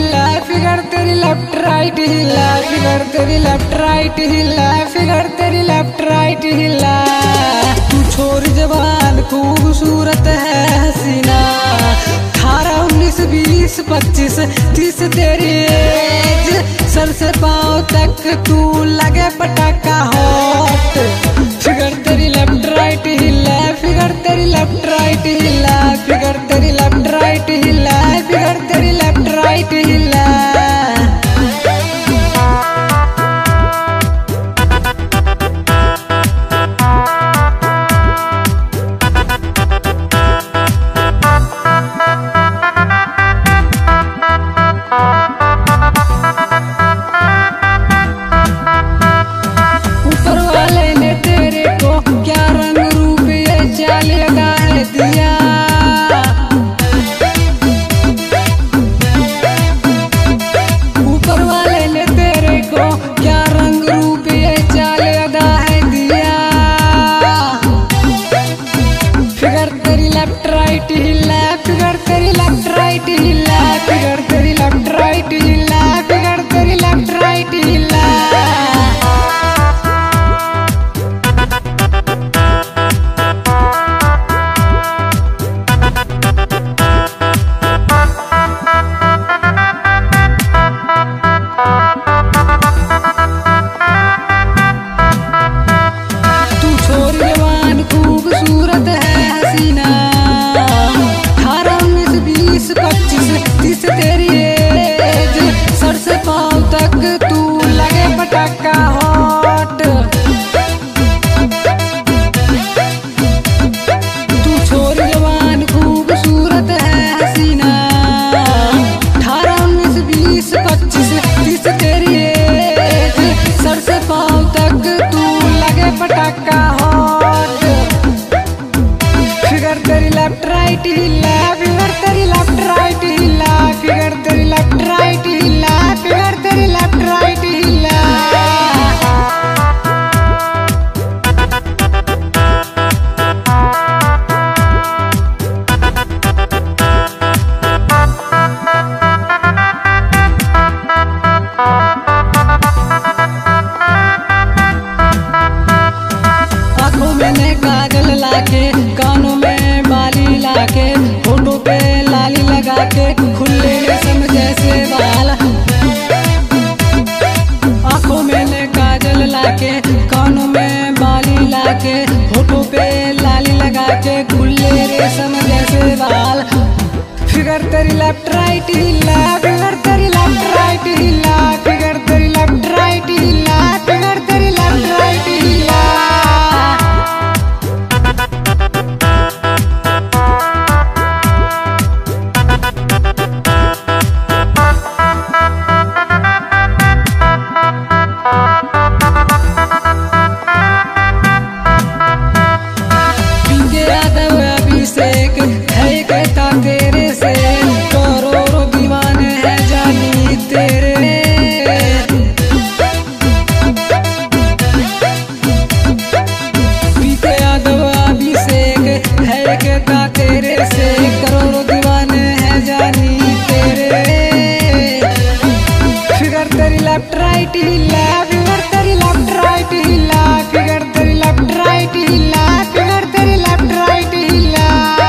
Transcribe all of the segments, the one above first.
हिला, फिगर तेरी left right हिला, फिगर तेरी लेफ्ट राइट हिला, फिगर तेरी लेफ्ट राइट हिला। तू छोरी जवान खूबसूरत है हसीना, 18 19 20 25 30 तेरी एज, सर से पाँव तक तू लगे पटाखा हॉट। फिगर तेरी लेफ्ट राइट हिला, फिगर तेरी लेफ्ट राइट हिला, फिगर तेरी लेफ्ट राइट हिला, फिगर तेरी लेफ्ट राइट हिला। ऊपर वाले ने तेरे को क्या रंग रूप ये चाल लगा है दिया, ऊपर वाले ने तेरे को क्या रंग रूप ये चाल अदा है दिया। फिगर तेरी लेफ्ट राइट हिला, फिगर तेरी लेफ्ट राइट हिला, फिगर तेरी लेफ्ट राइट हिला, फिगर तेरी लेफ्ट राइट हिला। तू छोरी जवान खूबसूरत है हसीना, 18 19 20 25 30 तेरी एज, सर से पाँव तक तू लगे पटाखा हॉट। तू छोरी जवान खूबसूरत है हसीना, 18 19 20 25 30 तेरी एज, सर से पाँव तक तू लगे पटाखा हॉट। फिगर तेरी लेफ्ट राइट हिला, फिगर तेरी लेफ्ट राइट हिला, फिगर तेरी लेफ्ट राइट हिला, फिगर तेरी लेफ्ट राइट हिला। आँखों में काजल लाके, कानों में बाली लाके, होठों पे लाली लगा के, खुले रेशम जैसे बाल। आँखों में काजल लाके, कानों में बाली लाके, होठों पे लाली लगा के, खुले रेशम जैसे बाल। फिगर तेरी लेफ्ट राइट हिला, फिगर तेरी लेफ्ट राइट हिला, फिगर तेरी लेफ्ट राइट हिला, फिगर तेरी लेफ्ट राइट हिला। यादव अभिषेक है कहता तेरे से, करोड़ों दीवाने हैं जानी तेरे। पीके यादव अभिषेक है कहता तेरे से, करोड़ों दीवाने हैं जानी तेरे। फिगर तेरी लेफ्ट राइट हिला, फिगर तेरी लेफ्ट राइट हिला, फिगर तेरी लेफ्ट राइट हिला, फिगर तेरी लेफ्ट राइट हिला।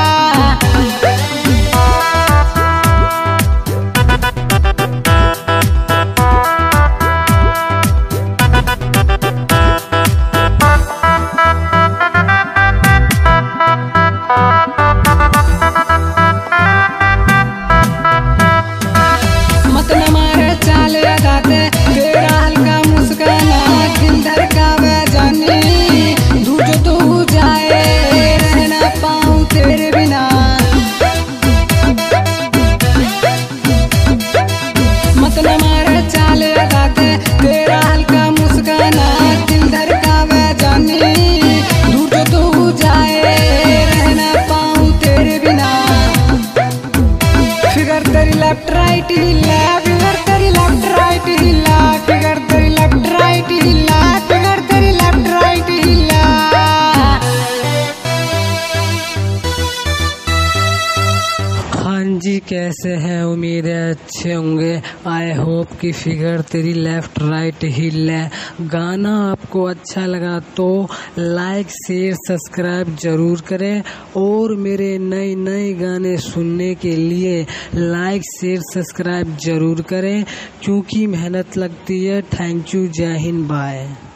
मत न मारे चाल लगाते, तेरा हल्का मुस्काना दिल धड़कावे जानी, दूर जो तू जाए रह ना पाऊं तेरे बिना। मत न मारे चाल लगाते, तेरा हल्का मुस्काना दिल धड़कावे जानी, दूर जो तू जाए रह ना पाऊं तेरे बिना। फिगर तेरी लेफ्ट राइट हिला, फिगर तेरी लेफ्ट राइट हिला, फिगर तेरी लेफ्ट राइट हिला, फिगर तेरी लेफ्ट राइट हिला। हाँ जी कैसे हैं, उम्मीद है अच्छे होंगे। आई होप कि फिगर तेरी लेफ्ट राइट हिल है। गाना आपको अच्छा लगा तो लाइक शेयर सब्सक्राइब जरूर करें और मेरे नए नए गाने सुनने के लिए लाइक शेयर सब्सक्राइब जरूर करें क्योंकि मेहनत लगती है। थैंक यू, जय हिंद, बाय।